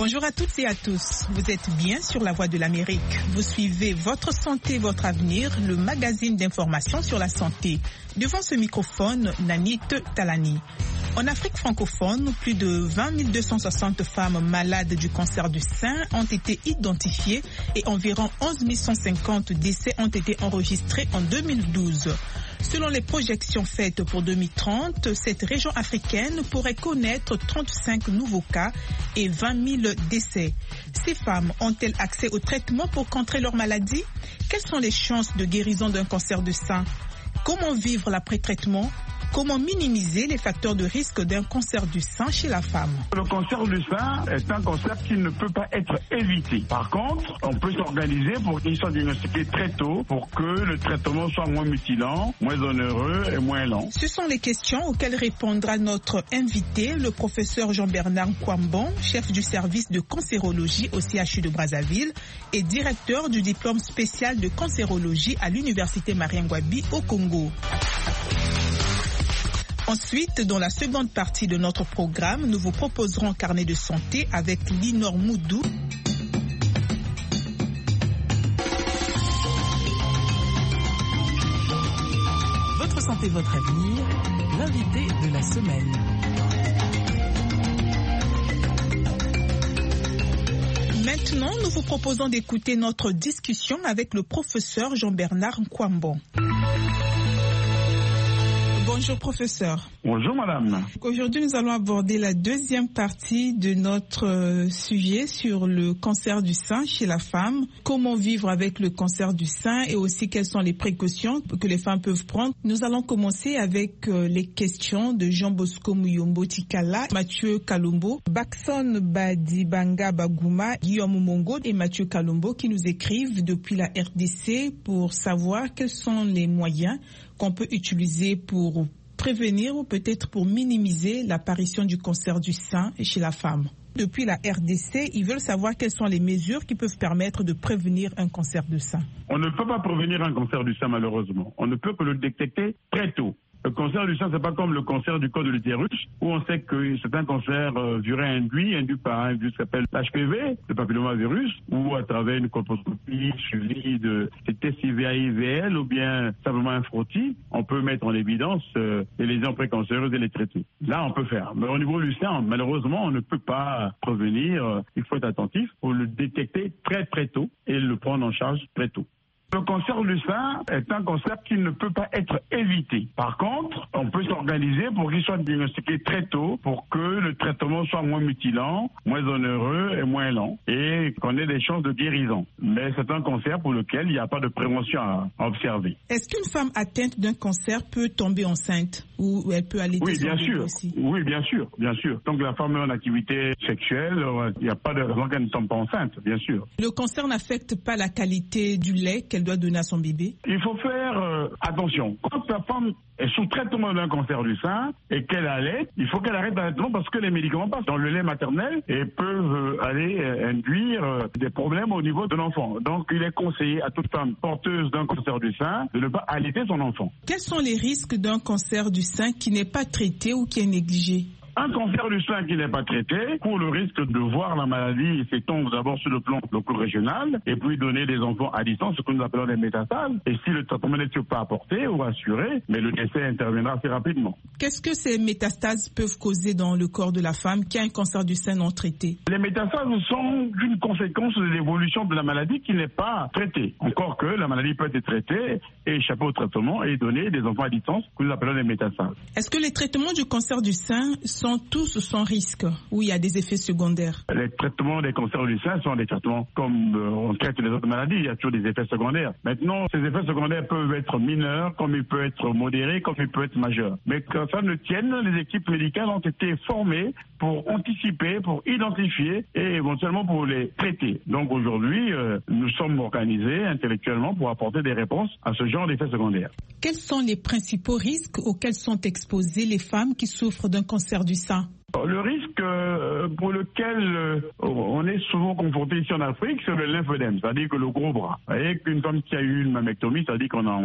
Bonjour à toutes et à tous. Vous êtes bien sur la Voix de l'Amérique. Vous suivez Votre Santé, Votre Avenir, le magazine d'information sur la santé. Devant ce microphone, Nanit Talani. En Afrique francophone, plus de 20 260 femmes malades du cancer du sein ont été identifiées et environ 11 150 décès ont été enregistrés en 2012. Selon les projections faites pour 2030, cette région africaine pourrait connaître 35 nouveaux cas et 20 000 décès. Ces femmes ont-elles accès au traitement pour contrer leur maladie? Quelles sont les chances de guérison d'un cancer du sein? Comment vivre l'après-traitement? Comment minimiser les facteurs de risque d'un cancer du sein chez la femme? Le cancer du sein est un cancer qui ne peut pas être évité. Par contre, on peut s'organiser pour qu'il soit diagnostiqué très tôt pour que le traitement soit moins mutilant, moins onéreux et moins lent. Ce sont les questions auxquelles répondra notre invité, le professeur Jean-Bernard Nkwambon, chef du service de cancérologie au CHU de Brazzaville et directeur du diplôme spécial de cancérologie à l'université Marien-Ngouabi au Congo. Ensuite, dans la seconde partie de notre programme, nous vous proposerons un carnet de santé avec Linor Moudou. Votre santé, votre avenir, l'invité de la semaine. Maintenant, nous vous proposons d'écouter notre discussion avec le professeur Jean-Bernard Nkwambon. Bonjour professeur. Bonjour madame. Aujourd'hui nous allons aborder la deuxième partie de notre sujet sur le cancer du sein chez la femme. Comment vivre avec le cancer du sein et aussi quelles sont les précautions que les femmes peuvent prendre. Nous allons commencer avec les questions de Jean Bosco Muyombo Tikala, Mathieu Kalumbo, Bakson Badibanga Bagouma, Guillaume Mongo et Mathieu Kalumbo qui nous écrivent depuis la RDC pour savoir quels sont les moyens qu'on peut utiliser pour prévenir ou peut-être pour minimiser l'apparition du cancer du sein chez la femme. Depuis la RDC, ils veulent savoir quelles sont les mesures qui peuvent permettre de prévenir un cancer du sein. On ne peut pas prévenir un cancer du sein malheureusement. On ne peut que le détecter très tôt. Le cancer du sein, c'est pas comme le cancer du col de l'utérus, où on sait que c'est un cancer induit par un virus qui s'appelle l'HPV, le papillomavirus, ou à travers une colposcopie suivie de tests IVA-IVL ou bien simplement un frottis, on peut mettre en évidence les lésions précancéreuses et les traiter. Là, on peut faire. Mais au niveau du sein, malheureusement, on ne peut pas prévenir. Il faut être attentif pour le détecter très très tôt et le prendre en charge très tôt. Le cancer du sein est un cancer qui ne peut pas être évité. Par contre, on peut s'organiser pour qu'il soit diagnostiqué très tôt pour que le traitement soit moins mutilant, moins onéreux et moins lent et qu'on ait des chances de guérison. Mais c'est un cancer pour lequel il n'y a pas de prévention à observer. Est-ce qu'une femme atteinte d'un cancer peut tomber enceinte ou elle peut allaiter son bébé aussi? Oui, bien sûr, bien sûr. Tant que la femme est en activité sexuelle, il n'y a pas de raison qu'elle ne tombe pas enceinte, bien sûr. Le cancer n'affecte pas la qualité du lait qu'elle doit donner à son bébé? Il faut faire attention. Quand la femme est sous traitement d'un cancer du sein et qu'elle allait, il faut qu'elle arrête l'allaitement parce que les médicaments passent dans le lait maternel et peuvent aller induire des problèmes au niveau de l'enfant. Donc il est conseillé à toute femme porteuse d'un cancer du sein de ne pas allaiter son enfant. Quels sont les risques d'un cancer du sein qui n'est pas traité ou qui est négligé? Un cancer du sein qui n'est pas traité court le risque de voir la maladie s'étendre d'abord sur le plan loco-régional et puis donner des enfants à distance, ce que nous appelons des métastases. Et si le traitement n'est pas apporté ou assuré, mais le décès interviendra assez rapidement. Qu'est-ce que ces métastases peuvent causer dans le corps de la femme qui a un cancer du sein non traité? Les métastases sont une conséquence de l'évolution de la maladie qui n'est pas traitée. Encore que la maladie peut être traitée et échapper au traitement et donner des enfants à distance que nous appelons des métastases. Est-ce que les traitements du cancer du sein sont tous sans risque ou il y a des effets secondaires? Les traitements des cancers du sein sont des traitements comme on traite les autres maladies, il y a toujours des effets secondaires. Maintenant, ces effets secondaires peuvent être mineurs, comme ils peuvent être modérés, comme ils peuvent être majeurs. Mais quand ça ne tienne, les équipes médicales ont été formées pour anticiper, pour identifier et éventuellement pour les traiter. Donc aujourd'hui, nous sommes organisés intellectuellement pour apporter des réponses à ce genre d'effets secondaires. Quels sont les principaux risques auxquels sont exposées les femmes qui souffrent d'un cancer du sein? Le risque pour lequel on est souvent confronté ici en Afrique, c'est le lymphodème, c'est-à-dire que le gros bras. Vous voyez qu'une femme qui a eu une mammectomie, c'est-à-dire qu'on